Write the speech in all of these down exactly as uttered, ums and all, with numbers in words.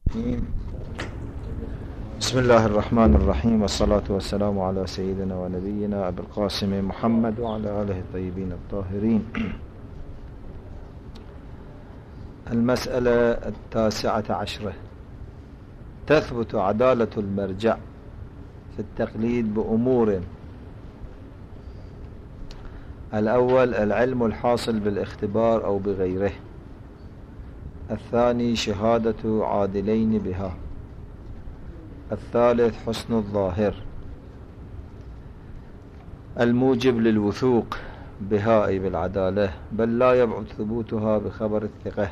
بسم الله الرحمن الرحيم، والصلاة والسلام على سيدنا ونبينا أبي القاسم محمد وعلى آله الطيبين الطاهرين. المسألة التاسعة عشرة: تثبت عدالة المرجع في التقليد بأمور: الأول العلم الحاصل بالاختبار أو بغيره، الثاني شهادة عادلين بها، الثالث حسن الظاهر الموجب للوثوق بها أي بالعدالة، بل لا يبعد ثبوتها بخبر الثقة،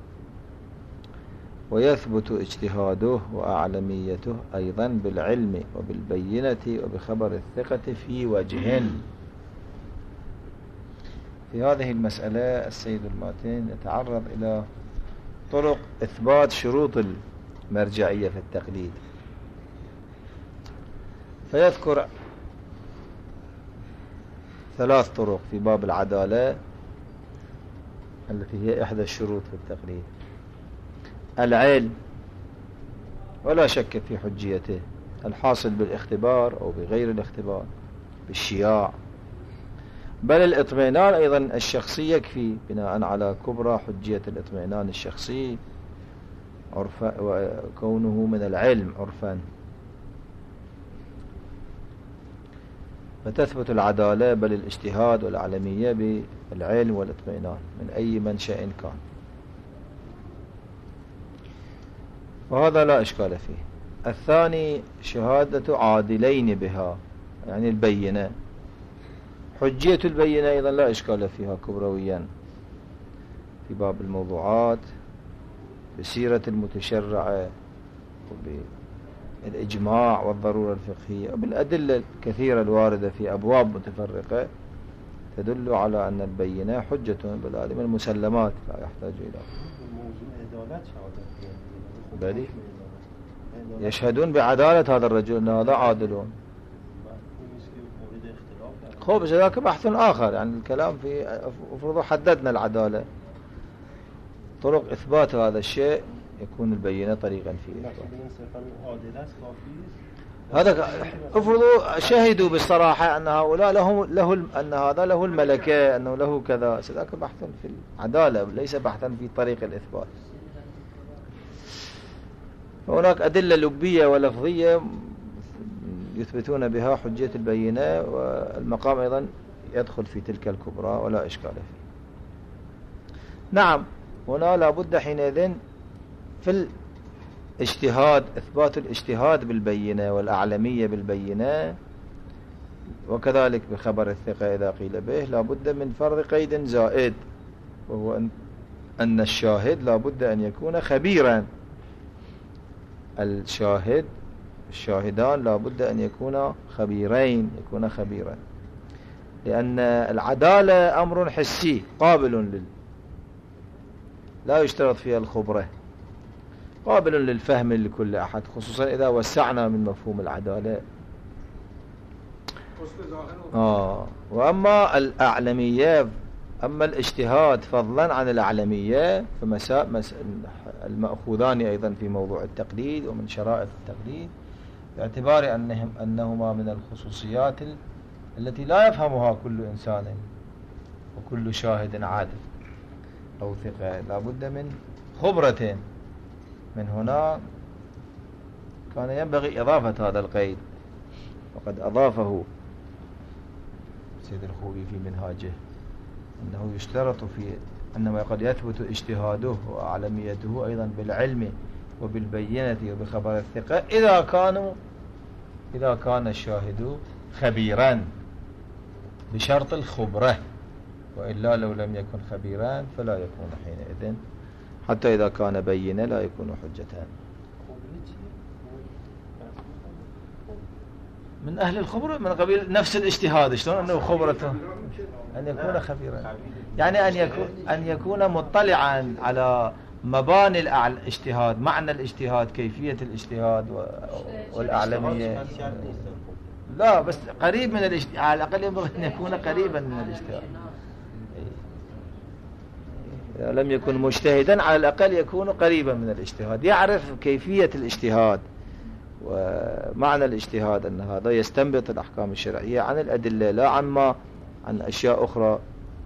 ويثبت اجتهاده وأعلميته أيضا بالعلم وبالبينة وبخبر الثقة في وجه. في هذه المسألة السيد الماتين يتعرض إلى طرق إثبات شروط المرجعية في التقليد، فيذكر ثلاث طرق في باب العدالة التي هي إحدى الشروط في التقليد: العلم ولا شك في حجيته، الحاصل بالاختبار أو بغير الاختبار، بالشياع، بل الاطمئنان أيضا الشخصي يكفي بناء على كبرى حجية الاطمئنان الشخصي عرفا وكونه من العلم عرفا. فتثبت العدالة بل الاجتهاد والعلمية بالعلم والاطمئنان من أي منشأ كان، وهذا لا إشكال فيه. الثاني شهادة عادلين بها، يعني البينة، حجية البينة أيضا لا إشكال فيها كبرويا في باب الموضوعات بسيرة المتشرعة وبالإجماع والضرورة الفقهية وبالأدلة الكثيرة الواردة في أبواب متفرقة تدل على أن البينة حجة بالعلم المسلمات لا يحتاج إلى بدي يشهدون بعدالة هذا الرجل أن هذا عادلون. خب ذاك بحث آخر، يعني الكلام في افرضوا حددنا العدالة، طرق إثبات هذا الشيء يكون البينة طريقا فيه. هذا افرضوا شهدوا بالصراحة أن هؤلاء له له أن هذا له الملكة، أنه له كذا، ذاك بحث في العدالة ليس بحثا في طريق الإثبات. هناك أدلة لبية ولفظية يثبتون بها حجية البينة، والمقام أيضا يدخل في تلك الكبرى ولا إشكال فيه. نعم، هنا لابد حينئذ في الاجتهاد إثبات الاجتهاد بالبينة والأعلمية بالبينة، وكذلك بخبر الثقة إذا قيل به لابد من فرض قيد زائد، وهو أن الشاهد لابد أن يكون خبيرا. الشاهد الشاهدان لابد أن يكونا خبيرين، يكون خبيرا، لأن العدالة أمر حسي قابل لل لا يشترط فيها الخبرة، قابل للفهم لكل أحد، خصوصا إذا وسعنا من مفهوم العدالة. آه. وأما الأعلمية، أما الاجتهاد فضلا عن الأعلمية فمساء مس... المأخوذان أيضا في موضوع التقليد ومن شرائط التقليد، باعتبار أنهم أنهما من الخصوصيات التي لا يفهمها كل إنسان وكل شاهد عادل أو ثقة، لا بد من خبرة. من هنا كان ينبغي إضافة هذا القيد، وقد أضافه سيد الخوئي في منهاجه، أنه يشترط في أنما قد يثبت اجتهاده وأعلميته أيضا بالعلم وبالبينة وبخبر الثقة إذا كانوا إذا كان الشاهد خبيرا بشرط الخبرة، وإلا لو لم يكن خبيرا فلا يكون حينئذ، حتى إذا كان بينا لا يكون حجتان. من أهل الخبرة من قبيل نفس الاجتهاد، شلون أنه خبرته أن يكون خبيرا، يعني أن يكون أن يكون مطلعا على مباني الاجتهاد، معنى الاجتهاد، كيفية الاجتهاد والأعلمية. لا بس قريب من الاجتهاد، على الأقل ينبغي أن يكون قريبا من الاجتهاد. إذا لم يكن مجتهدا على الأقل يكون قريبا من الاجتهاد، يعرف كيفية الاجتهاد ومعنى الاجتهاد، أن هذا يستنبط الأحكام الشرعية عن الأدلة لا عن ما عن أشياء أخرى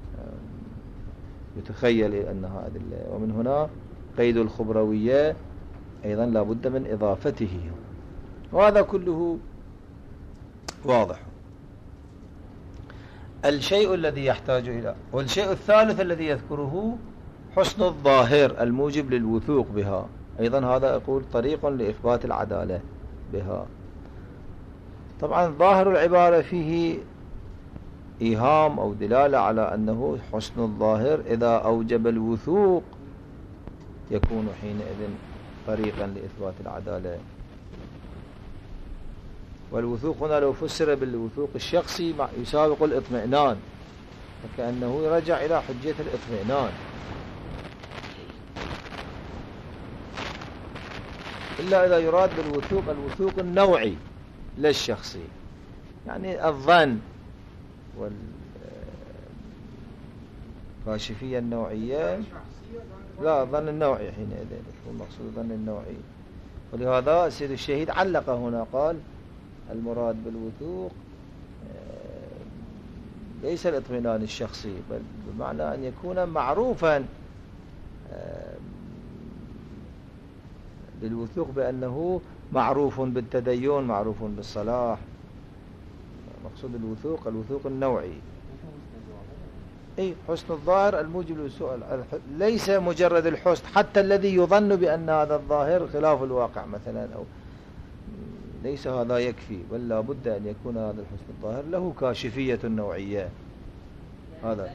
يتخيل أنها أدلة. ومن هنا قيد الخبروية أيضا لا بد من إضافته، وهذا كله واضح. الشيء الذي يحتاج إلى، والشيء الثالث الذي يذكره حسن الظاهر الموجب للوثوق بها، أيضا هذا أقول طريق لإثبات العدالة بها. طبعا ظاهر العبارة فيه إيهام أو دلالة على أنه حسن الظاهر إذا أوجب الوثوق يكون حينئذ طريقا لإثبات العدالة. والوثوق هنا لو فسر بالوثوق الشخصي يسابق الاطمئنان، فكأنه يرجع إلى حجية الاطمئنان، إلا إذا يراد بالوثوق الوثوق النوعي لا الشخصي، يعني الظن والكاشفية النوعية، لا الظن النوعي حينئذ المقصود الظن النوعي. ولهذا السيد الشهيد علق هنا قال المراد بالوثوق ليس الاطمئنان الشخصي، بل بمعنى أن يكون معروفا للوثوق بأنه معروف بالتدين، معروف بالصلاح. مقصود الوثوق الوثوق النوعي. أي حسن الظاهر الموجب للسؤال، ليس مجرد الحسن حتى الذي يظن بأن هذا الظاهر خلاف الواقع مثلا، أو ليس هذا يكفي، بل لا بد أن يكون هذا الحسن الظاهر له كاشفية نوعية. هذا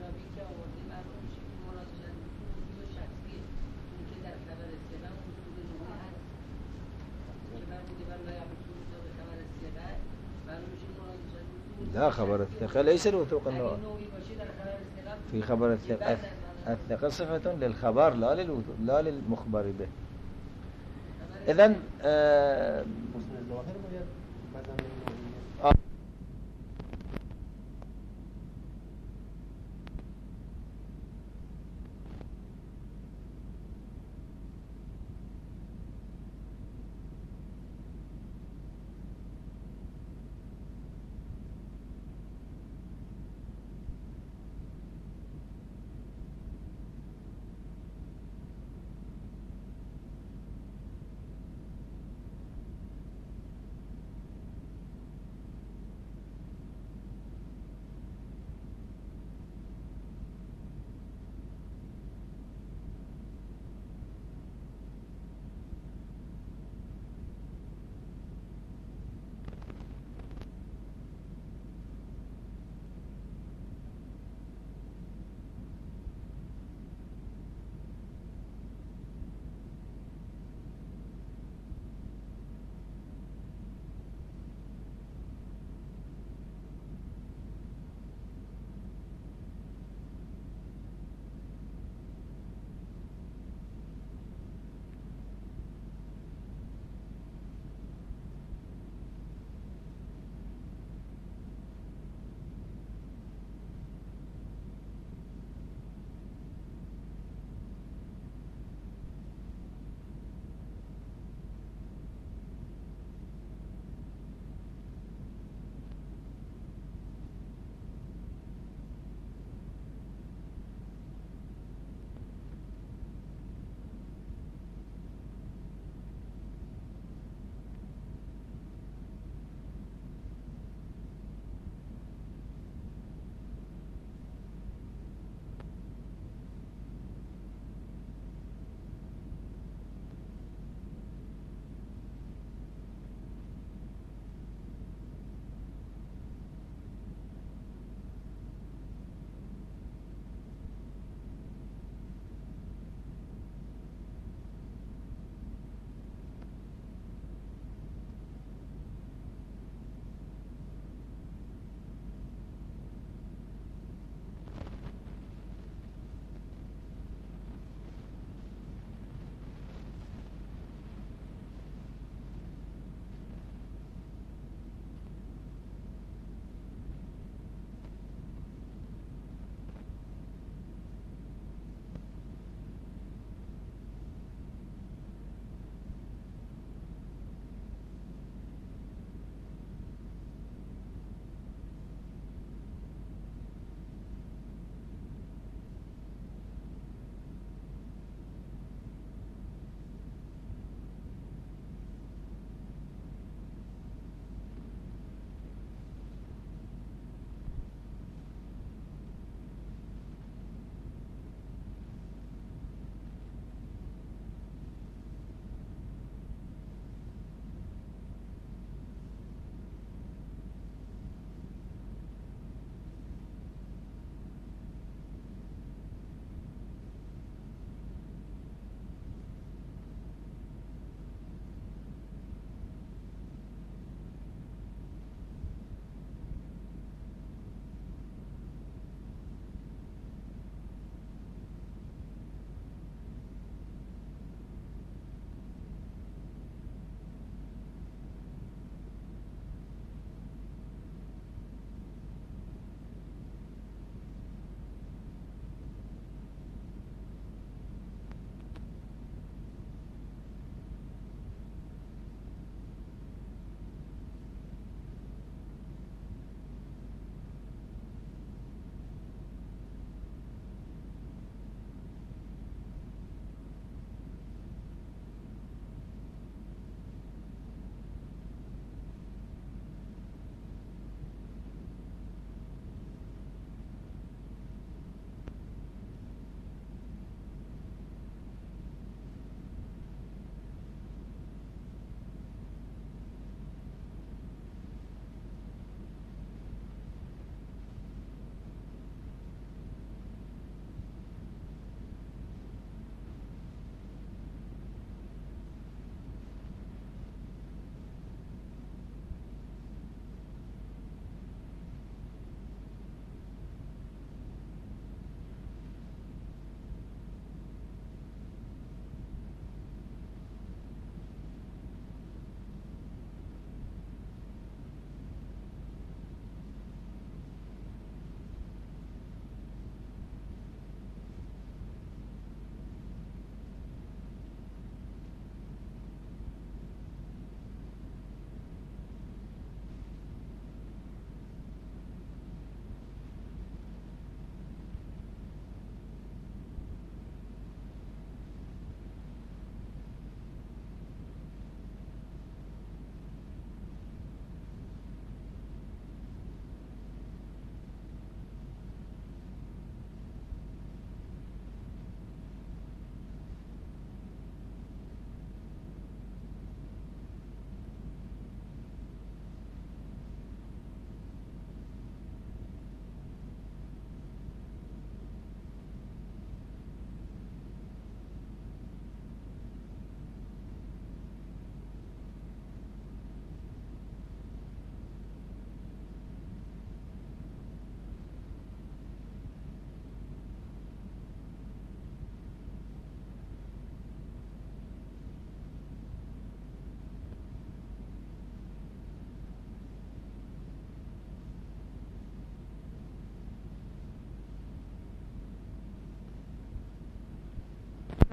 لا، خبر الثقة ليس الوثوق النوعي. في خبر الثقة الثقة صفة للخبر لا للوثوق لا للمخبر به. إذن آه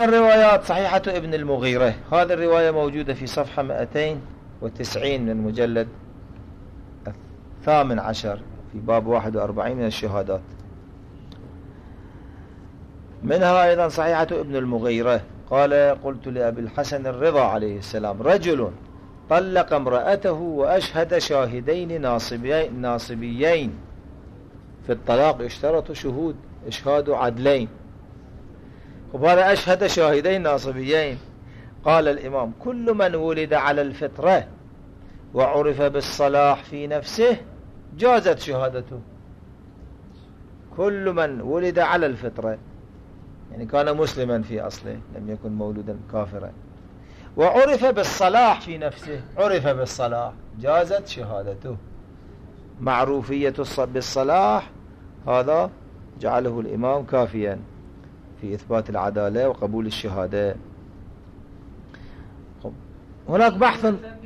الروايات صحيحة ابن المغيرة، هذه الرواية موجودة في صفحة مئتين وتسعين من المجلد الثامن عشر في باب واحد وأربعين من الشهادات. منها أيضا صحيحة ابن المغيرة قال: قلت لأبي الحسن الرضا عليه السلام: رجل طلق امرأته وأشهد شاهدين ناصبيين, ناصبيين في الطلاق يشترط شهود إشهاد عدلين. وقال: أشهد شاهدين ناصبيين. قال الإمام: كل من ولد على الفطرة وعرف بالصلاح في نفسه جازت شهادته. كل من ولد على الفطرة يعني كان مسلما في أصله، لم يكن مولودا كافرا، وعرف بالصلاح في نفسه، عرف بالصلاح، جازت شهادته. معروفية بالصلاح هذا جعله الإمام كافيا في إثبات العدالة وقبول الشهادة. هناك بحث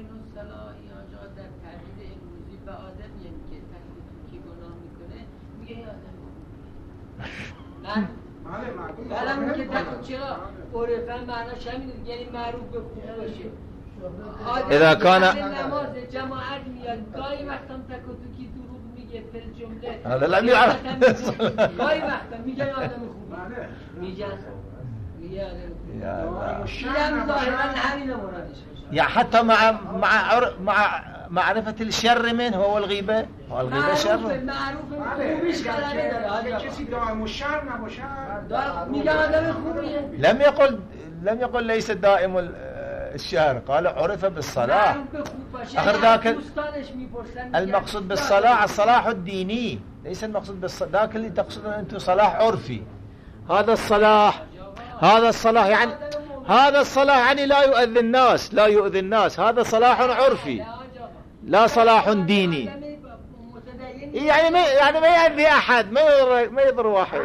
بعدم که چرا عرفا معناش همین، یعنی معروف به خوب باشه. اذا كان نماز جماعت میاد گاهی وقتا تک و توکی دروغ میگه فی الجمله، هذا لم يعرف. گاهی وقتا میگن آدم خوبه، میگن میگن آدم خوبه. يعني حتى مع مع مع معرفة الشر منه هو الغيبة، هو الغيبة شر. معروف خوبش قراره داره. کسی دائم الشر نباشه. میگن آدم خوبیه. لم يقل لم يقل ليس دائم الشهر، قال عرف بالصلاح. آخر ذاك المقصود بالصلاح الصلاح الديني، ليس المقصود بالصلاح ذاك اللي تقصدون أنتم صلاح عرفي. هذا الصلاح هذا الصلاح يعني هذا الصلاح يعني لا يؤذي الناس، لا يؤذي الناس، هذا صلاح عرفي لا صلاح ديني. يعني ما يعني ما يؤذي أحد، ما يضر ما يضر واحد.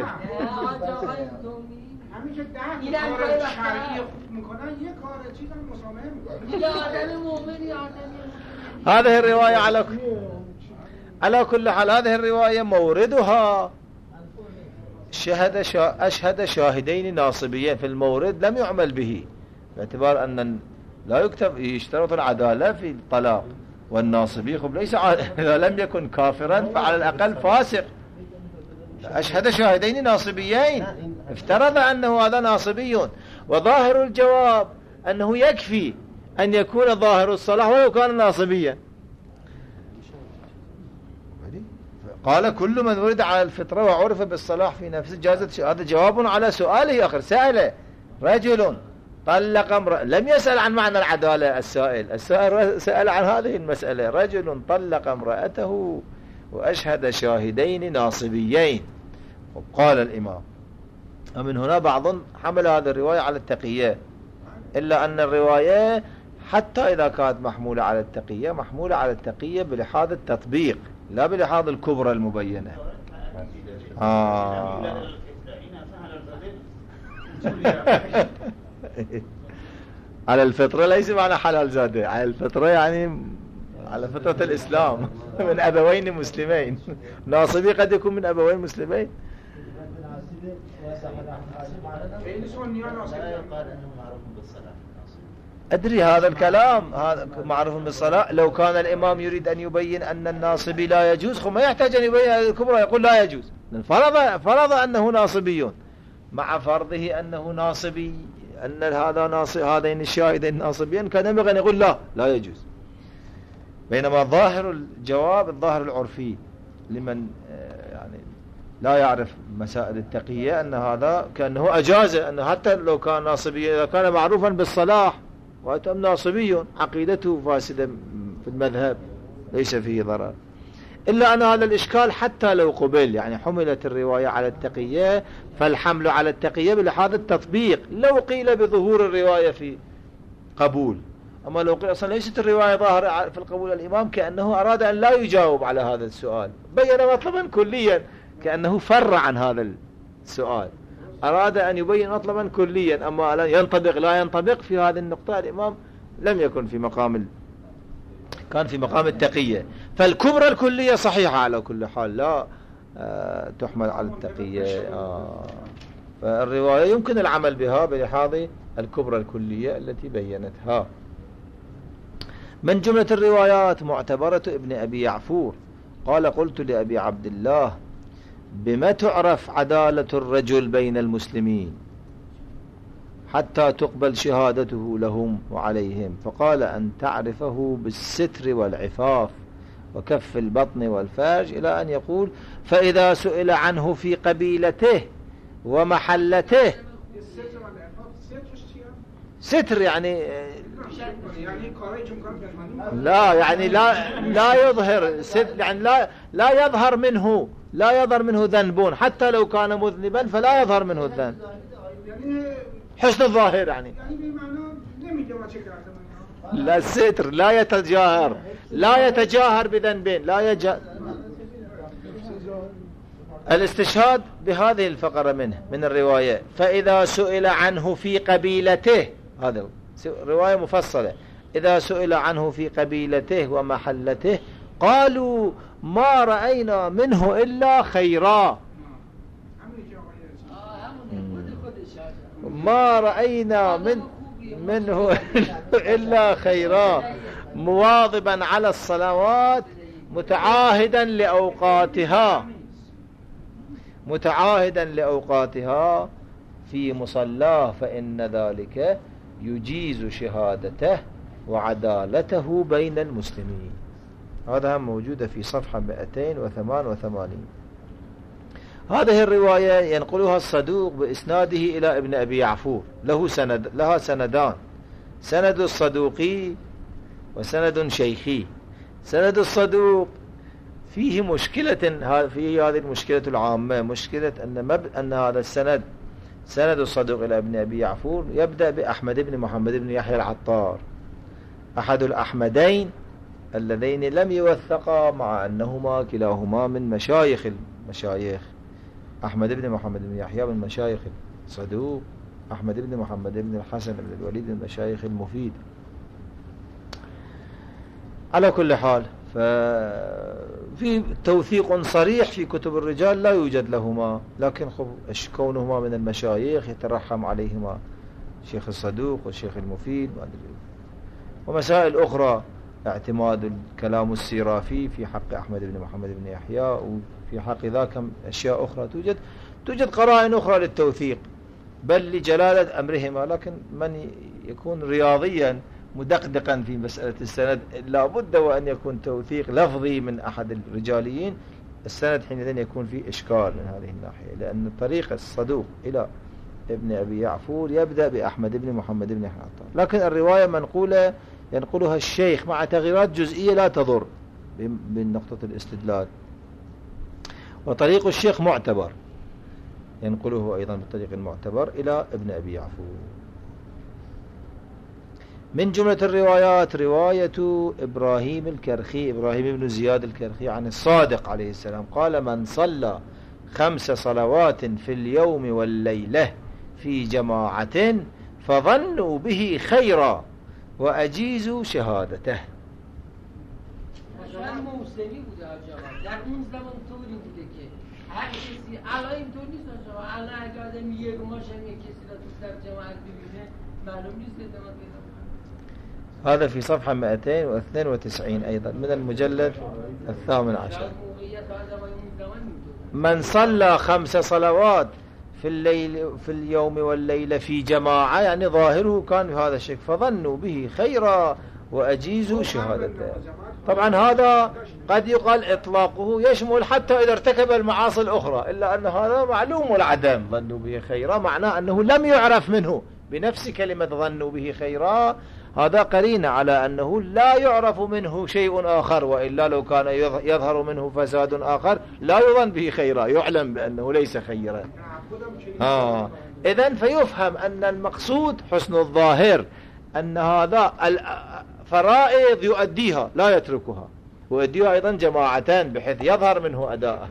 هذه الرواية على على كل حال هذه الرواية موردها شهد شا أشهد شاهدين ناصبيين، في المورد لم يعمل به، باعتبار أن لا يكتب يشترط العدالة في الطلاق، والناصبي خب ليس إذا لم يكن كافرا فعلى الأقل فاسق. أشهد شاهدين ناصبيين، افترض أنه هذا ناصبي، وظاهر الجواب أنه يكفي أن يكون ظاهر الصلاح ولو كان ناصبيا. قال: كل من ولد على الفطرة وعرف بالصلاح في نفسه جازت. هذا جواب على سؤاله آخر. سأل رجل طلق امرأة، لم يسأل عن معنى العدالة. السائل السائل سأل عن هذه المسألة. رجل طلق امرأته وأشهد شاهدين ناصبيين. وقال الإمام: ومن هنا بعض حمل هذه الرواية على التقية، إلا أن الرواية حتى إذا كانت محمولة على التقية محمولة على التقية بلحاظ التطبيق لا بلحاظ الكبرى المبينة. آه. على الفطرة ليس معنى حلال زاده، على الفطرة يعني على فطرة الإسلام من أبوين مسلمين. ناصبي قد يكون من أبوين مسلمين. أدري هذا الكلام هذا معروف بالصلاة. لو كان الإمام يريد أن يبين أن الناصبي لا يجوز خو ما يحتاج أن يبين الكبرى، يقول لا يجوز. فرض فرض أنه ناصبي، مع فرضه أنه ناصبي أن هذا ناصب هذين الشاهدين ناصبيين كان ينبغي أن يقول لا لا يجوز. بينما ظاهر الجواب الظاهر العرفي لمن يعني لا يعرف مسائل التقية أن هذا كأنه أجاز، أنه حتى لو كان ناصبي إذا كان معروفا بالصلاح وأتم ناصبي عقيدته فاسدة في المذهب ليس فيه ضرر. إلا أن هذا الإشكال حتى لو قبل يعني حملت الرواية على التقية، فالحمل على التقية بلحاظ التطبيق. لو قيل بظهور الرواية في قبول، أما لو قيل أصلا ليست الرواية ظاهرة في القبول، الإمام كأنه أراد أن لا يجاوب على هذا السؤال، بين مطلبا كليا كأنه فر عن هذا السؤال، أراد أن يبين مطلبا كليا. أما ينطبق لا ينطبق في هذه النقطة الإمام لم يكن في مقام ال... كان في مقام التقية. فالكبرى الكلية صحيحة على كل حال، لا آه تحمل على التقية. آه فالرواية يمكن العمل بها بلحاظ الكبرى الكلية التي بينتها. من جملة الروايات معتبرة ابن أبي يعفور قال قلت لأبي عبد الله بما تعرف عدالة الرجل بين المسلمين حتى تقبل شهادته لهم وعليهم؟ فقال أن تعرفه بالستر والعفاف وكف البطن والفرج، إلى أن يقول فإذا سئل عنه في قبيلته ومحلته. ستر يعني لا يعني لا لا يظهر ستر، يعني لا لا يظهر منه لا يظهر منه ذنب حتى لو كان مذنبا فلا يظهر منه الذنب، حسن الظاهر يعني. لا الستر لا يتجاهر لا يتجاهر بذنبين لا يجا. الاستشهاد بهذه الفقرة منه من الرواية فإذا سئل عنه في قبيلته، هذا رواية مفصلة، إذا سئل عنه في قبيلته ومحلته قالوا ما رأينا منه إلا خيرا، ما رأينا من منه إلا خيرا، مواظبا على الصلوات متعاهدا لأوقاتها متعاهدا لأوقاتها في مصلاه، فإن ذلك يجيز شهادته وعدالته بين المسلمين. هذا موجودة في صفحة مئتين وثمانية وثمانين. هذه الرواية ينقلها الصدوق بإسناده إلى ابن أبي يعفور، له سند لها سندان، سند الصدوقي وسند شيخي. سند الصدوق فيه مشكلة، في هذه المشكلة العامة، مشكلة أن, مب... أن هذا السند سند الصدوق إلى ابن أبي يعفور يبدأ بأحمد بن محمد بن يحيى العطار، أحد الأحمدين اللذين لم يوثقا مع أنهما كلاهما من مشايخ المشايخ. أحمد بن محمد بن يحيى من مشايخ الصدوق، أحمد بن محمد بن الحسن بن الوليد من مشايخ المفيد. على كل حال ففي توثيق صريح في كتب الرجال لا يوجد لهما، لكن كونهما من المشايخ يترحم عليهما شيخ الصدوق والشيخ المفيد. ومسائل أخرى اعتماد الكلام السيرافي في حق أحمد بن محمد بن يحيى، وفي حق ذاك أشياء أخرى توجد توجد قرائن أخرى للتوثيق بل لجلالة أمرهما. لكن من يكون رياضيا مدقدقا في مسألة السند لا بد وأن يكون توثيق لفظي من أحد الرجاليين، السند حينئذ يكون فيه إشكال من هذه الناحية، لأن طريق الصدوق إلى ابن أبي يعفور يبدأ بأحمد بن محمد بن يحيى، لكن الرواية منقولة ينقلها الشيخ مع تغييرات جزئية لا تضر من نقطة الاستدلال. وطريق الشيخ معتبر ينقله أيضا بالطريق المعتبر إلى ابن أبي يعفور. من جملة الروايات رواية إبراهيم الكرخي، إبراهيم بن زياد الكرخي عن الصادق عليه السلام قال من صلى خمس صلوات في اليوم والليلة في جماعة فظنوا به خيرا وأجيزوا شهادته. در اون زمان طوری بوده که هر کسی الان اینطور نیست آقا، الان اگه آدم یک ماشین یک کسی را تو صف جماعت ببینه معلوم نیست اعتماد پیدا. هذا في صفحة مئتين واثنين وتسعين أيضا من المجلد الثامن عشر. من صلى خمس صلوات في الليل في اليوم والليلة في جماعة، يعني ظاهره كان بهذا الشيء، فظنوا به خيرا وأجيزوا شهادته. طبعا هذا قد يقال إطلاقه يشمل حتى إذا ارتكب المعاصي الأخرى، إلا أن هذا معلوم العدم. ظنوا به خيرا معناه أنه لم يعرف منه بنفس كلمة ظنوا به خيرا، هذا قرينة على أنه لا يعرف منه شيء آخر، وإلا لو كان يظهر منه فساد آخر لا يظن به خيرا، يعلم بأنه ليس خيرا. آه. إذن فيفهم أن المقصود حسن الظاهر، أن هذا الفرائض يؤديها لا يتركها، ويؤديها أيضا جماعتان بحيث يظهر منه أداءه،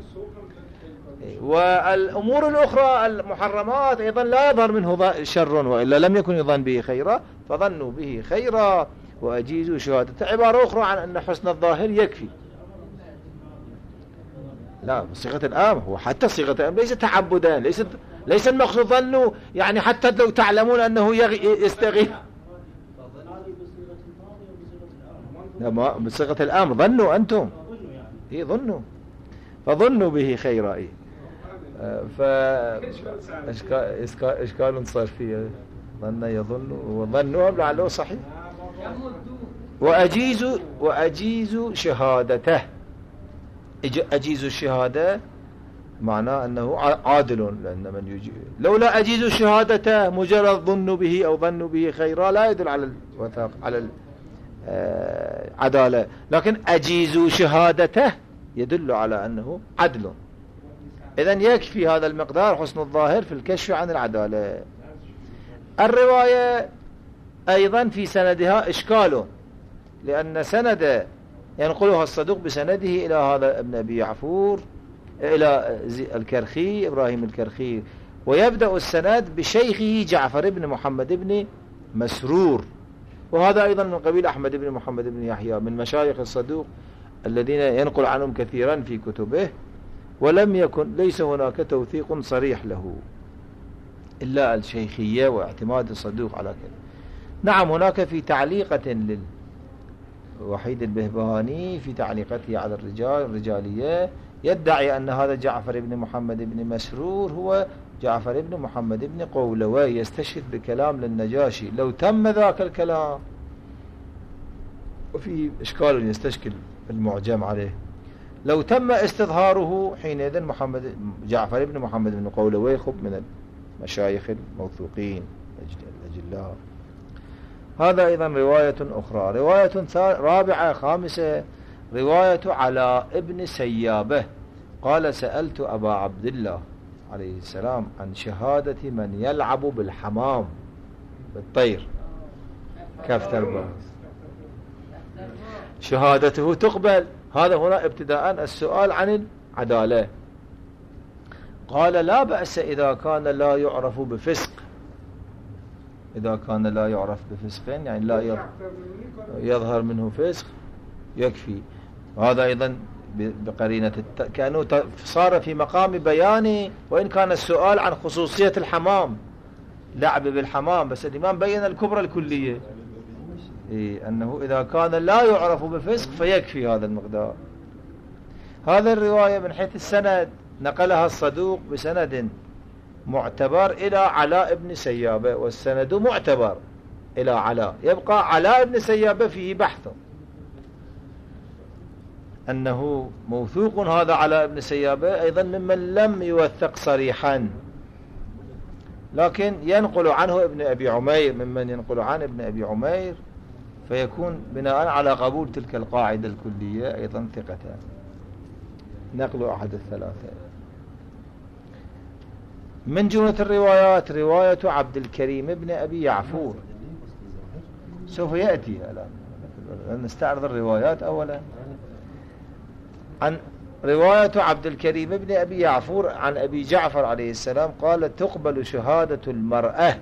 والأمور الأخرى المحرمات أيضا لا يظهر منه شر، وإلا لم يكن يظن به خيرا، فظنوا به خيرا وأجيزوا شهادته. عبارة أخرى عن أن حسن الظاهر يكفي. لا، صيغة الآم هو حتى صيغة الآم ليس تعبدا، ليست ليس المقصود ظنوا يعني حتى لو تعلمون أنه يستغيث، بصيغة الأمر ظنوا أنتم إيه ظنوا فظنوا به خيرا إيه فإشكال صار فيه ظن يظن وظنوا لعله صحيح. وأجيز وأجيز شهادته، أجيز الشهادة معناه أنه عادل، لأن من يجي لولا أجيز شهادته مجرد ظن به أو ظن به خيرا لا يدل على الوثاق على العدالة، لكن أجيز شهادته يدل على أنه عدل. إذن يكفي هذا المقدار حسن الظاهر في الكشف عن العدالة. الرواية أيضا في سندها إشكال، لأن سند ينقلها الصدوق بسنده إلى هذا ابن أبي يعفور إلى الكرخي إبراهيم الكرخي، ويبدأ السند بشيخه جعفر بن محمد بن مسرور، وهذا أيضا من قبيل أحمد بن محمد بن يحيى من مشايخ الصدوق الذين ينقل عنهم كثيرا في كتبه، ولم يكن ليس هناك توثيق صريح له إلا الشيخية واعتماد الصدوق على كذا. نعم هناك في تعليقة للوحيد البهبهاني في تعليقته على الرجال الرجالية يدعي أن هذا جعفر بن محمد بن مسرور هو جعفر بن محمد بن قولوي، يستشهد بكلام للنجاشي. لو تم ذاك الكلام، وفي إشكال يستشكل المعجم عليه، لو تم استظهاره حينئذ محمد جعفر بن محمد بن قولوي خب من المشايخ الموثوقين الأجلاء. هذا أيضا رواية أخرى. رواية رابعة خامسة رواية علاء ابن سيابة قال سألت أبا عبد الله عليه السلام عن شهادة من يلعب بالحمام بالطير كافترباس، شهادته تقبل. هذا هنا ابتداء السؤال عن العدالة. قال لا بأس إذا كان لا يعرف بفسق، إذا كان لا يعرف بفسق يعني لا يظهر منه فسق يكفي. هذا أيضا بقرينة الت... كأنه صار في مقام بياني، وإن كان السؤال عن خصوصية الحمام لعب بالحمام، بس الإمام بين الكبرى الكلية إيه أنه إذا كان لا يعرف بفسق فيكفي هذا المقدار. هذا الرواية من حيث السند نقلها الصدوق بسند معتبر إلى علاء بن سيابة، والسند معتبر إلى علاء. يبقى علاء بن سيابة فيه بحث أنه موثوق. هذا علاء بن سيابة أيضا ممن لم يوثق صريحا، لكن ينقل عنه ابن أبي عمير، ممن ينقل عن ابن أبي عمير، فيكون بناء على قبول تلك القاعدة الكلية أيضا ثقتان. نقل أحد الثلاثة. من جملة الروايات رواية عبد الكريم بن أبي يعفور، سوف يأتي الآن نستعرض الروايات أولا. عن رواية عبد الكريم بن أبي يعفور عن أبي جعفر عليه السلام قال تقبل شهادة المرأة.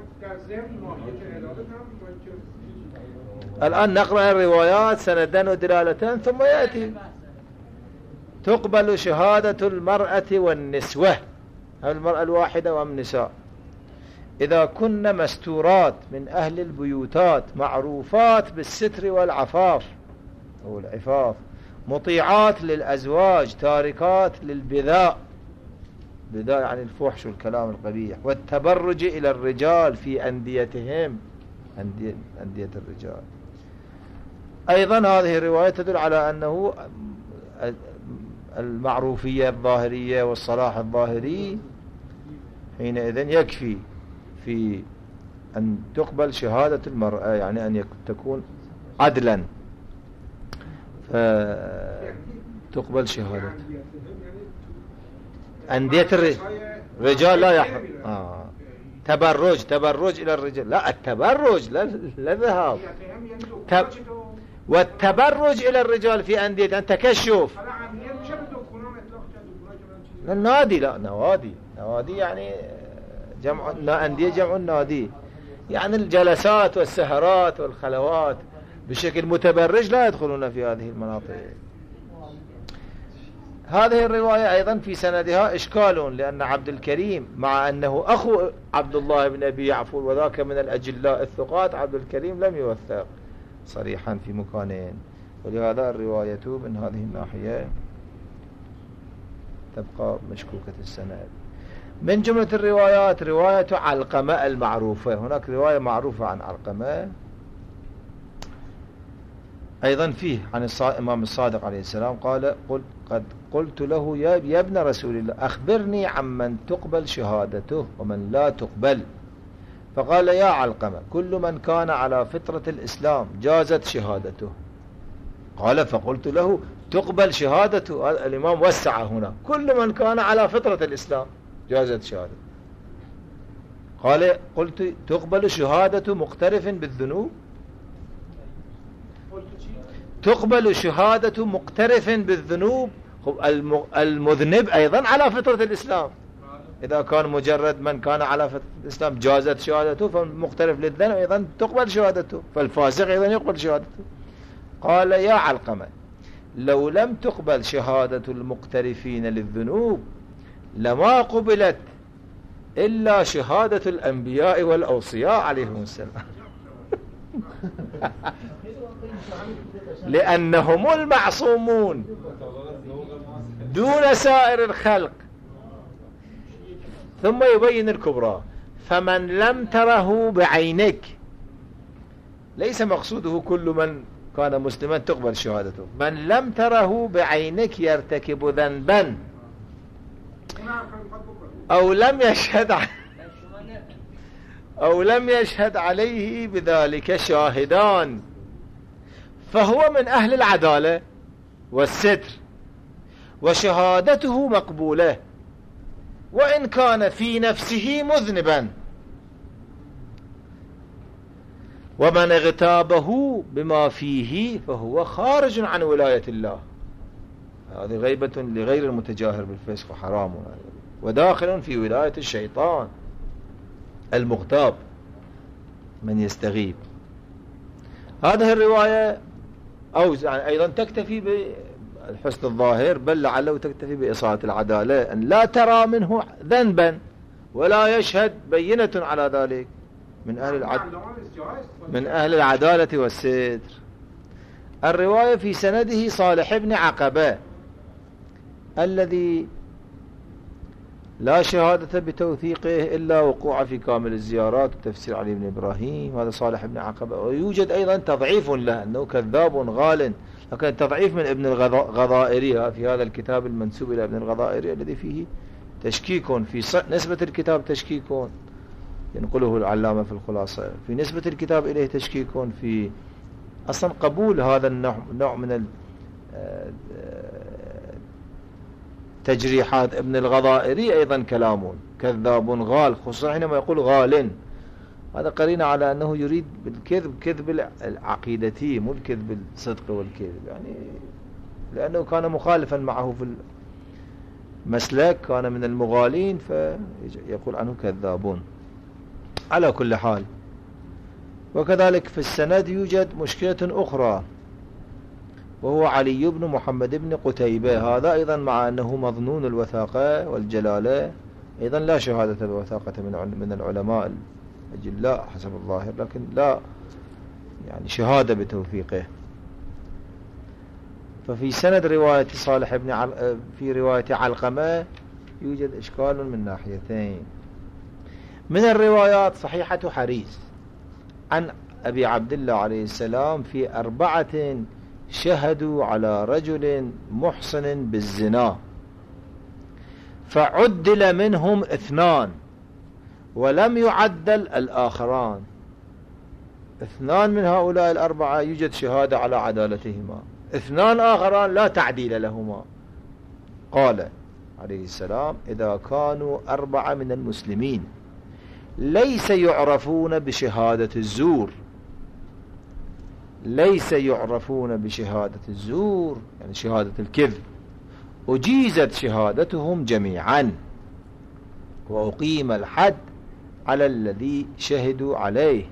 الآن نقرأ الروايات سندا ودلالتان ثم يأتي. تقبل شهادة المرأة والنسوة، أو المرأة الواحدة وأم نساء، إذا كن مستورات من أهل البيوتات معروفات بالستر والعفاف أو العفاف، مطيعات للأزواج تاركات للبذاء، بذاء يعني الفحش والكلام القبيح، والتبرج إلى الرجال في أنديتهم، أندية, أندية الرجال. أيضا هذه الرواية تدل على أنه المعروفية الظاهرية والصلاح الظاهري حينئذ يكفي في أن تقبل شهادة المرأة، يعني أن تكون عدلا فتقبل شهادة. أندية الرجال لا يحرم آه. تبرج تبرج إلى الرجال، لا التبرج لا, لا ذهاب تب... والتبرج إلى الرجال في أندية أن تكشف النادي، لا نوادي، نوادي يعني جمع أندية، جمع النادي يعني الجلسات والسهرات والخلوات بشكل متبرج لا يدخلون في هذه المناطق. هذه الرواية أيضا في سندها إشكال، لأن عبد الكريم مع أنه أخو عبد الله بن أبي يعفور وذاك من الأجلاء الثقات، عبد الكريم لم يوثق صريحا في مكانين، ولهذا الرواية من هذه الناحية تبقى مشكوكة السند. من جملة الروايات رواية علقمة المعروفة، هناك رواية معروفة عن علقمة أيضا فيه عن الإمام الصادق عليه السلام قال قل قد قلت له يا ابن رسول الله أخبرني عمن تقبل شهادته ومن لا تقبل، فقال يا علقمة كل من كان على فطرة الإسلام جازت شهادته. قال فقلت له تقبل شهادته، الإمام وسع هنا، كل من كان على فطرة الإسلام جازت شهادته. قال قلت تقبل شهادة مقترف بالذنوب، تقبل شهادة مقترف بالذنوب، المذنب أيضا على فطرة الإسلام، إذا كان مجرد من كان على فطرة الإسلام جازت شهادته، فالمقترف للذنب أيضا تقبل شهادته، فالفاسق أيضا يقبل شهادته. قال يا علقمة لو لم تقبل شهادة المقترفين للذنوب لما قبلت إلا شهادة الأنبياء والأوصياء عليهم السلام لأنهم المعصومون دون سائر الخلق. ثم يبين الكبرى فمن لم تره بعينك، ليس مقصوده كل من كان مسلما تقبل شهادته، من لم تره بعينك يرتكب ذنبا أو لم يشهد أو لم يشهد عليه بذلك شاهدان فهو من أهل العدالة والستر وشهادته مقبولة، وإن كان في نفسه مذنبا. ومن اغتابه بما فيه فهو خارج عن ولاية الله، هذه غيبة لغير المتجاهر بالفسق وحرام، وداخل في ولاية الشيطان المغتاب من يستغيب. هذه الرواية أو يعني أيضا تكتفي بالحسن الظاهر، بل لعله تكتفي بإصالة العدالة، أن لا ترى منه ذنبا ولا يشهد بينة على ذلك، من أهل العد... من أهل العدالة والستر. الرواية في سنده صالح بن عقبة الذي لا شهادة بتوثيقه إلا وقوع في كامل الزيارات وتفسير علي بن إبراهيم، هذا صالح بن عقبة. ويوجد أيضا تضعيف له أنه كذاب غال، لكن تضعيف من ابن الغضائري في هذا الكتاب المنسوب إلى ابن الغضائري الذي فيه تشكيك في نسبة الكتاب، تشكيك ينقله العلامة في الخلاصة، في نسبة الكتاب إليه تشكيك، في أصلا قبول هذا النوع نوع من تجريحات ابن الغضائري أيضا كلام كذاب غال، خصوصا حينما يقول غال، هذا قرينة على أنه يريد بالكذب كذب العقيدتي مو الكذب الصدق والكذب، يعني لأنه كان مخالفا معه في المسلك، كان من المغالين فيقول عنه كذابون. على كل حال، وكذلك في السند يوجد مشكلة أخرى، وهو علي بن محمد بن قتيبة، هذا أيضا مع أنه مظنون الوثاقة والجلالة أيضا لا شهادة بوثاقة من العلماء الأجلاء حسب الظاهر، لكن لا يعني شهادة بتوثيقه. ففي سند رواية صالح بن عل... في رواية علقمة يوجد إشكال من ناحيتين. من الروايات صحيحة حريث عن أبي عبد الله عليه السلام في أربعة شهدوا على رجل محصن بالزنا فعدل منهم اثنان ولم يعدل الآخران. اثنان من هؤلاء الأربعة يوجد شهادة على عدالتهما، اثنان آخران لا تعديل لهما. قال عليه السلام إذا كانوا أربعة من المسلمين ليس يعرفون بشهادة الزور، ليس يعرفون بشهادة الزور يعني شهادة الكذب، أجيزت شهادتهم جميعا وأقيم الحد على الذي شهدوا عليه،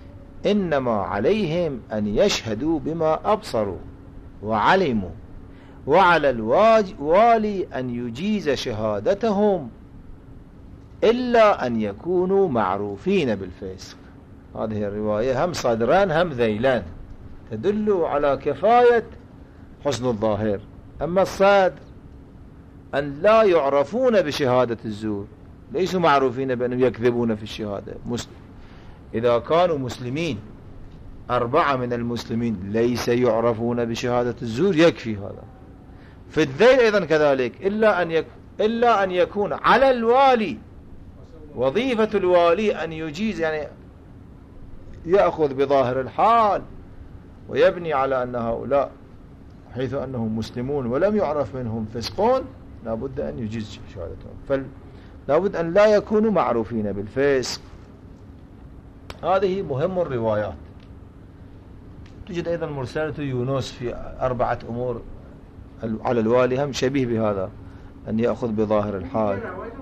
إنما عليهم أن يشهدوا بما أبصروا وعلموا وعلى الوالي أن يجيز شهادتهم إلا أن يكونوا معروفين بالفسق. هذه الرواية هم صدران هم ذيلان تدل على كفاية حسن الظاهر. أما الصدر أن لا يعرفون بشهادة الزور، ليسوا معروفين بأنهم يكذبون في الشهادة. إذا كانوا مسلمين أربعة من المسلمين ليس يعرفون بشهادة الزور يكفي هذا. في الذيل أيضا كذلك، إلا أن, يك... إلا أن يكون على الوالي، وظيفة الوالي أن يجيز، يعني يأخذ بظاهر الحال ويبني على أن هؤلاء حيث أنهم مسلمون ولم يعرف منهم فسقون لابد أن يجيز شهادتهم، فلابد أن لا يكونوا معروفين بالفسق. هذه مهم الروايات. توجد أيضا مرسلة يونس في أربعة أمور على الوالي هم شبيه بهذا، أن يأخذ بظاهر الحال.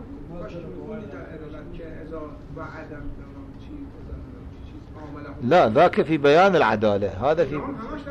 لا ذاك في بيان العدالة، هذا في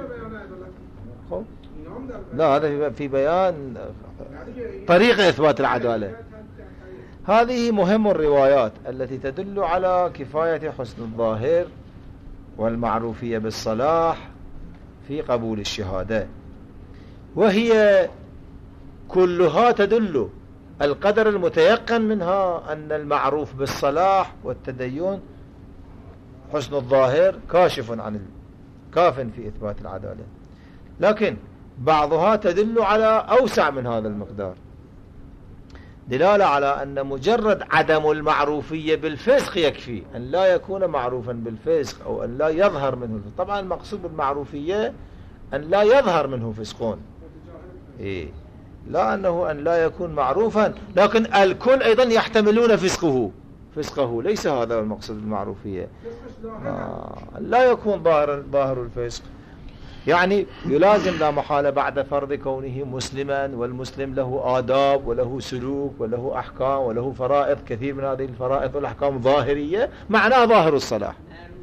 لا هذا في بيان طريقة إثبات العدالة. هذه مهم الروايات التي تدل على كفاية حسن الظاهر والمعروفية بالصلاح في قبول الشهادة، وهي كلها تدل القدر المتيقن منها أن المعروف بالصلاح والتدين حسن الظاهر كاشف عن كاف في إثبات العدالة، لكن بعضها تدل على أوسع من هذا المقدار، دلالة على أن مجرد عدم المعروفية بالفسق يكفي، أن لا يكون معروفا بالفسق أو أن لا يظهر منه الفسق. طبعا المقصود بالمعروفية أن لا يظهر منه فسقون، إيه؟ لا أنه أن لا يكون معروفا، لكن الكل أيضا يحتملون فسقه فسقه ليس هذا المقصود بالمعروفية. آه. لا يكون ظاهر ظاهر الفسق، يعني يلازم لا محالة بعد فرض كونه مسلما، والمسلم له آداب وله سلوك وله أحكام وله فرائض، كثير من هذه الفرائض والأحكام ظاهرية معناه ظاهر الصلاح.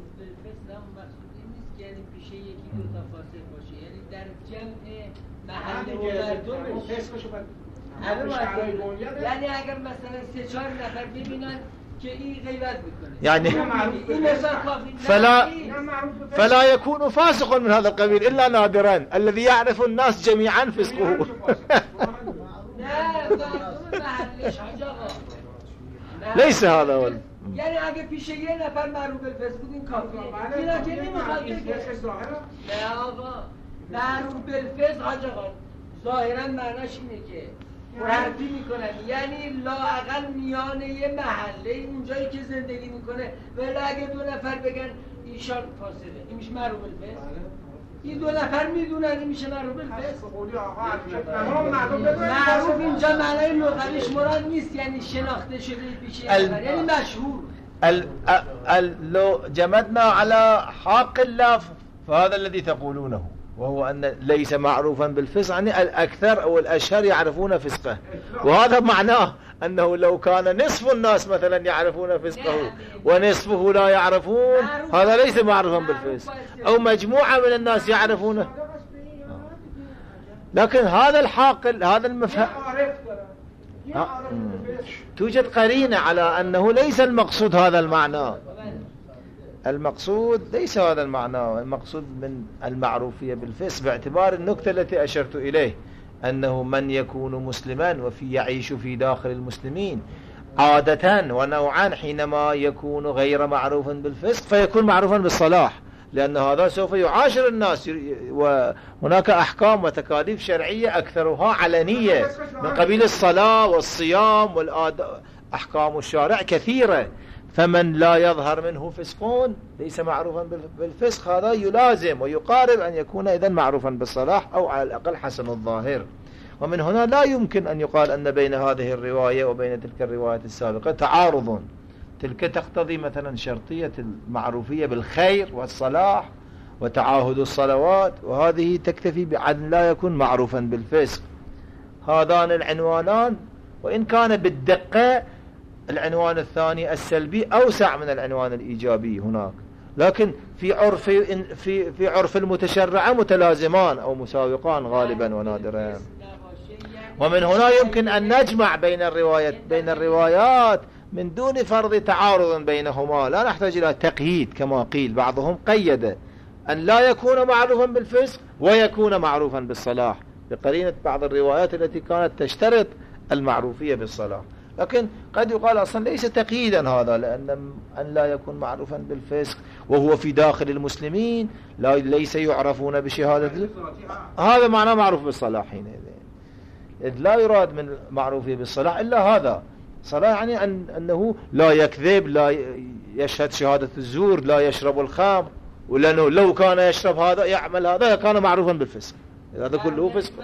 یعنی اگر مثلا سه چهار نفر ببینن که این غیبت میکنه يعني فلا فلا يكون فاسق من هذا القبيل إلا نادرا، الذي يعرف الناس جميعا فسقه. ليس هذا هو. یعنی اگه پیش یه نفر معروف بالفسق بود این کافیه. اینا که نمیخواد بگه نه آقا معروف بالفسق حاج آقا ظاهرا معناش اینه که مرحبی میکنن، یعنی لااقل میان یه محله اونجایی که زندگی میکنه ولی اگه دو نفر بگن ایشان فاسقه این میشه معروف بالفسق، این دو نفر میدونن این میشه معروف بالفسق. معروف اینجا معنای لغویش مراد نیست یعنی شناخته شده پیش یه نفر، یعنی مشهور. ال ال لو جمدنا على حاق اللفظ فهذا الذي تقولونه، وهو أن ليس معروفا بالفسق، يعني الأكثر أو الأشهر يعرفون فسقه، وهذا معناه أنه لو كان نصف الناس مثلا يعرفون فسقه ونصفه لا يعرفون هذا ليس معروفا بالفسق، أو مجموعة من الناس يعرفونه. لكن هذا الحاقل هذا المفهوم توجد قرينة على أنه ليس المقصود هذا المعنى، المقصود ليس هذا المعنى، المقصود من المعروفية بالفسق باعتبار النكتة التي أشرت إليه، أنه من يكون مسلما وفي يعيش في داخل المسلمين عادة ونوعا حينما يكون غير معروف بالفسق فيكون معروفا بالصلاح، لأن هذا سوف يعاشر الناس، وهناك أحكام وتكاليف شرعية أكثرها علنية من قبيل الصلاة والصيام والآداب، أحكام الشارع كثيرة، فمن لا يظهر منه فسقون ليس معروفا بالفسق هذا يلازم ويقارب أن يكون إذن معروفا بالصلاح أو على الأقل حسن الظاهر. ومن هنا لا يمكن أن يقال أن بين هذه الرواية وبين تلك الروايات السابقة تعارض، تلك تقتضي مثلا شرطية المعروفية بالخير والصلاح وتعاهد الصلوات، وهذه تكتفي بأن لا يكون معروفا بالفسق. هذان العنوانان وإن كان بالدقة العنوان الثاني السلبي أوسع من العنوان الإيجابي هناك، لكن في عرف في في عرف المتشرعة متلازمان أو مساوقان غالبا ونادرا. ومن هنا يمكن أن نجمع بين الروايات بين الروايات من دون فرض تعارض بينهما، لا نحتاج إلى تقييد كما قيل. بعضهم قيد أن لا يكون معروفا بالفسق ويكون معروفا بالصلاح بقرينة بعض الروايات التي كانت تشترط المعروفية بالصلاح، لكن قد يقال أصلا ليس تقييدا هذا، لأن أن لا يكون معروفا بالفسق وهو في داخل المسلمين لا ليس يعرفون بشهادة، هذا معناه معروف بالصلاح حينئذ. إذ لا يراد من معروفية بالصلاح إلا هذا صلاح، يعني أن أنه لا يكذب، لا يشهد شهادة الزور، لا يشرب الخمر، ولأنه لو كان يشرب هذا يعمل هذا كان معروفا بالفسق، هذا كله فسق.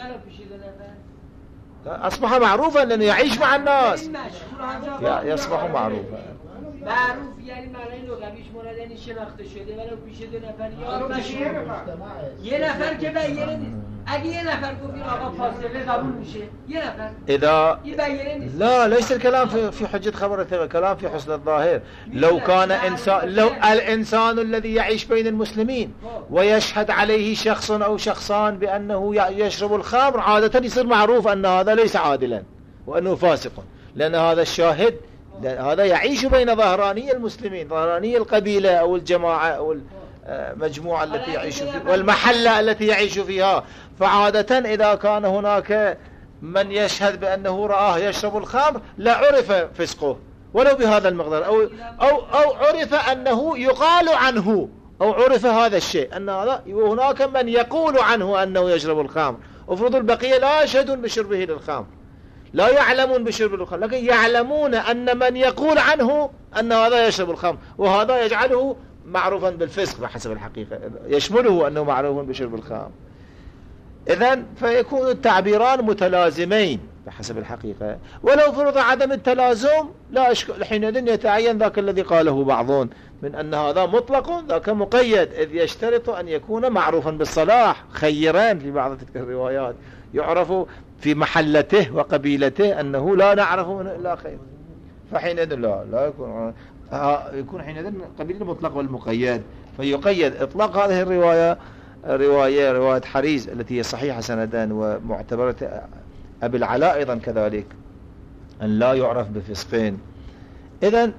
أصبح معروفا لأنه يعيش مع الناس، يصبح معروفا. معروف یعنی معنای لغویش مراد یعنی شناخته شده، ولی پیش دو نفر یاد باشه. یه نفر که بیانه نیست. اگه یه نفر گفت این آقا فاصله قبول میشه، یه نفر إذا این بیانه نیست. لا ليس الكلام في في حجة خبرته، الكلام في حسن الظاهر. لو كان إنسان، لو الإنسان الذي يعيش بين المسلمين ويشهد عليه شخص أو شخصان بأنه يشرب الخمر، عادة يصير معروف أن هذا ليس عادلا وأنه فاسق، لأن هذا الشاهد هذا يعيش بين ظهراني المسلمين، ظهراني القبيلة أو الجماعة أو المجموعة التي يعيش فيها والمحلة التي يعيش فيها. فعادة إذا كان هناك من يشهد بأنه رآه يشرب الخمر لا عرف فسقه ولو بهذا المقدار، أو, أو, أو عرف أنه يقال عنه، أو عرف هذا الشيء أن هذا، وهناك من يقول عنه أنه يشرب الخمر. افرض البقية لا يشهدون بشربه للخمر، لا يعلمون بشرب الخمر، لكن يعلمون أن من يقول عنه أن هذا يشرب الخمر، وهذا يجعله معروفا بالفسق بحسب الحقيقة، يشمله أنه معروف بشرب الخمر. إذن فيكون التعبيران متلازمين بحسب الحقيقة. ولو فرض عدم التلازم لا أشكال، حينئذ يتعين ذاك الذي قاله بعضهم من أن هذا مطلق ذاك مقيد، إذ يشترط أن يكون معروفا بالصلاح. خيران في بعض تلك الروايات يعرف في محلته وقبيلته أنه لا نعرف منه إلا خير، فحينئذ لا لا يكون يكون حينئذ قبيل المطلق والمقيد، فيقيد إطلاق هذه الرواية رواية رواية حريز التي هي صحيحة سندا ومعتبرة أبي العلاء أيضا كذلك أن لا يعرف بفسقين. إذن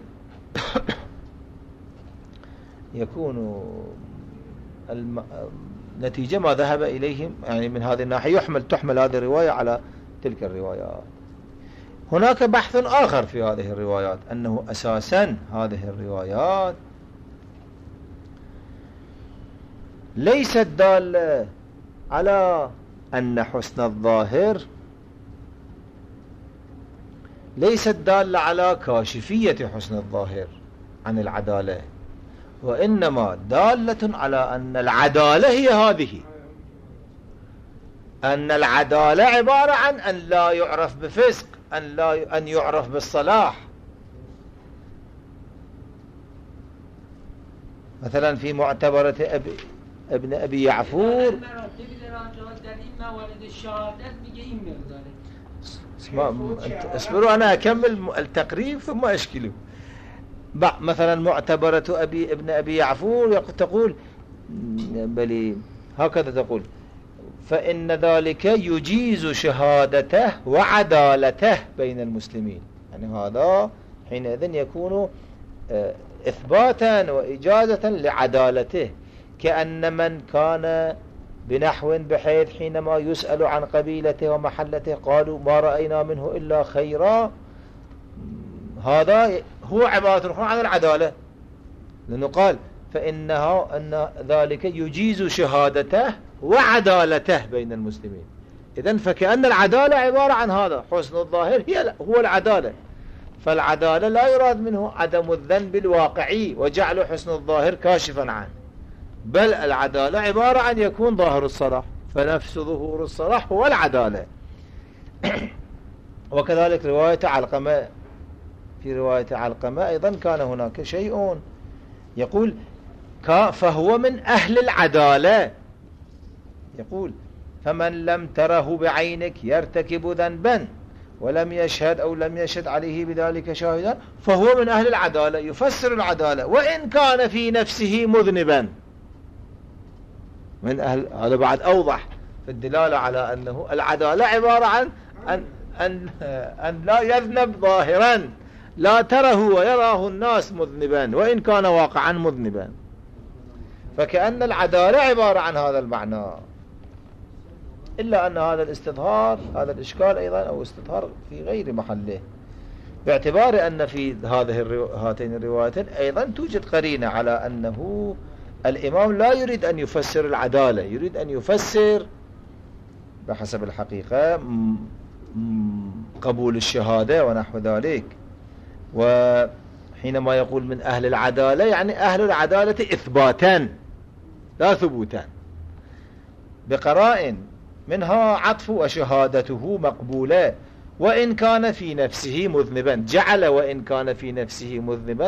يكون النتيجة ما ذهب إليهم، يعني من هذه الناحية يحمل تحمل هذه الرواية على تلك الروايات. هناك بحث آخر في هذه الروايات أنه أساسا هذه الروايات ليست دالة على أن حسن الظاهر، ليست دالة على كاشفية حسن الظاهر عن العدالة، وإنما دالة على أن العدالة هي هذه، أن العدالة عبارة عن أن لا يعرف بفسق، أن لا أن يعرف بالصلاح. مثلا في معتبرة أبي ابن أبي يعفور اصبروا أنا أكمل التقريب ثم أشكله. مثلا معتبرة أبي ابن أبي يعفور تقول بل هكذا تقول: فإن ذلك يجيز شهادته وعدالته بين المسلمين. يعني هذا حينئذ يكون إثباتا وإجازة لعدالته، كأن من كان بنحو بحيث حينما يسأل عن قبيلته ومحلته قالوا ما رأينا منه إلا خيرا، هذا هو عبارة عن العدالة، لأنه قال فإنها أن ذلك يجيز شهادته وعدالته بين المسلمين. إذن فكأن العدالة عبارة عن هذا، حسن الظاهر هي هو العدالة، فالعدالة لا يراد منه عدم الذنب الواقعي وجعل حسن الظاهر كاشفا عنه، بل العدالة عبارة عن يكون ظاهر الصلاح، فنفس ظهور الصلاح هو العدالة. وكذلك رواية علقمة، في رواية علقمة أيضا كان هناك شيء يقول فهو من أهل العدالة، يقول فمن لم تره بعينك يرتكب ذنبا ولم يشهد أو لم يشهد عليه بذلك شاهدا فهو من أهل العدالة، يفسر العدالة وإن كان في نفسه مذنبا من أهل. هذا بعد أوضح في الدلالة على أنه العدالة عبارة عن أن, أن, أن لا يذنب ظاهرا، لا تره ويراه الناس مذنبا وإن كان واقعا مذنبا. فكأن العدالة عبارة عن هذا المعنى، إلا أن هذا الاستظهار، هذا الإشكال أيضا أو استظهار في غير محله، باعتبار أن في هذه الرو... هاتين الروايتين أيضا توجد قرينة على أنه الإمام لا يريد أن يفسر العدالة، يريد أن يفسر بحسب الحقيقة م... م... قبول الشهادة ونحو ذلك. وحينما يقول من أهل العدالة يعني أهل العدالة إثباتا لا ثبوتا، بقرائن منها عطف وشهادته مقبولة وإن كان في نفسه مذنبا، جعل وإن كان في نفسه مذنبا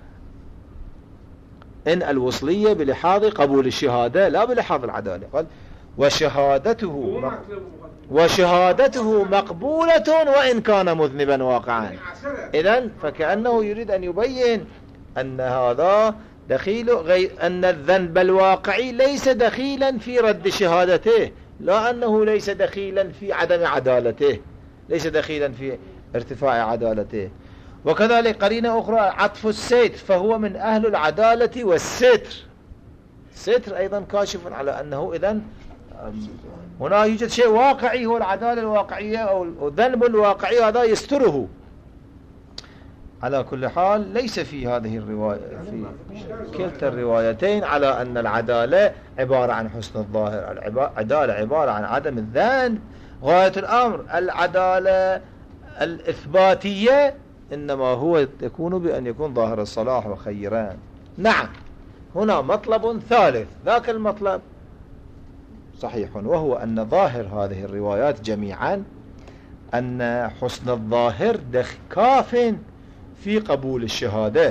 إن الوصلية بلحاظ قبول الشهادة لا بلحاظ العدالة. قال وشهادته مق... وشهادته مقبولة وإن كان مذنبا واقعا. إذن فكأنه يريد أن يبين أن هذا دخيل غير أن الذنب الواقعي ليس دخيلا في رد شهادته، لا أنه ليس دخيلا في عدم عدالته، ليس دخيلا في ارتفاع عدالته. وكذلك قرينة أخرى عطف الستر، فهو من أهل العدالة والستر. الستر أيضا كاشف على أنه إذن هنا يوجد شيء واقعي هو العدالة الواقعية أو الذنب الواقعي، هذا يستره. على كل حال ليس في هذه الرواية في كلتا الروايتين على أن العدالة عبارة عن حسن الظاهر، العدالة عبارة عن عدم الذنب. غاية الأمر العدالة الإثباتية إنما هو يكون بأن يكون ظاهر الصلاح وخيران. نعم هنا مطلب ثالث، ذاك المطلب صحيح، وهو أن ظاهر هذه الروايات جميعا أن حسن الظاهر كاف في قبول الشهادة،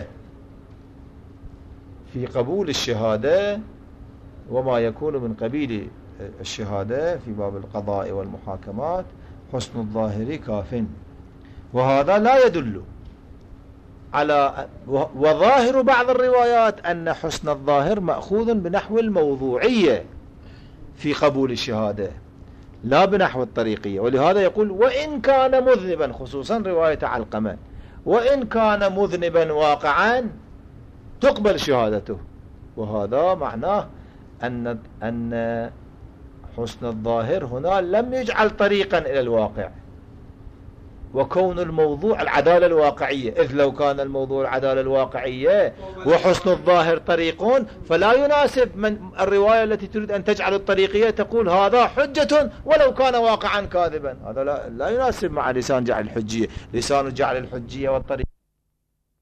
في قبول الشهادة وما يكون من قبيل الشهادة في باب القضاء والمحاكمات حسن الظاهر كاف. وهذا لا يدل على، وظاهر بعض الروايات أن حسن الظاهر مأخوذ بنحو الموضوعية في قبول الشهادة لا بنحو الطريقية. ولهذا يقول وإن كان مذنبا، خصوصا رواية علقمة، وإن كان مذنبا واقعا تقبل شهادته. وهذا معناه أن أن حسن الظاهر هنا لم يجعل طريقا إلى الواقع، وكون الموضوع العدالة الواقعية، إذ لو كان الموضوع العدالة الواقعية وحسن الظاهر طريقون فلا يناسب من الرواية التي تريد أن تجعل الطريقية تقول هذا حجة ولو كان واقعا كاذبا. هذا لا, لا يناسب مع لسان جعل الحجية. لسان جعل الحجية والطريقية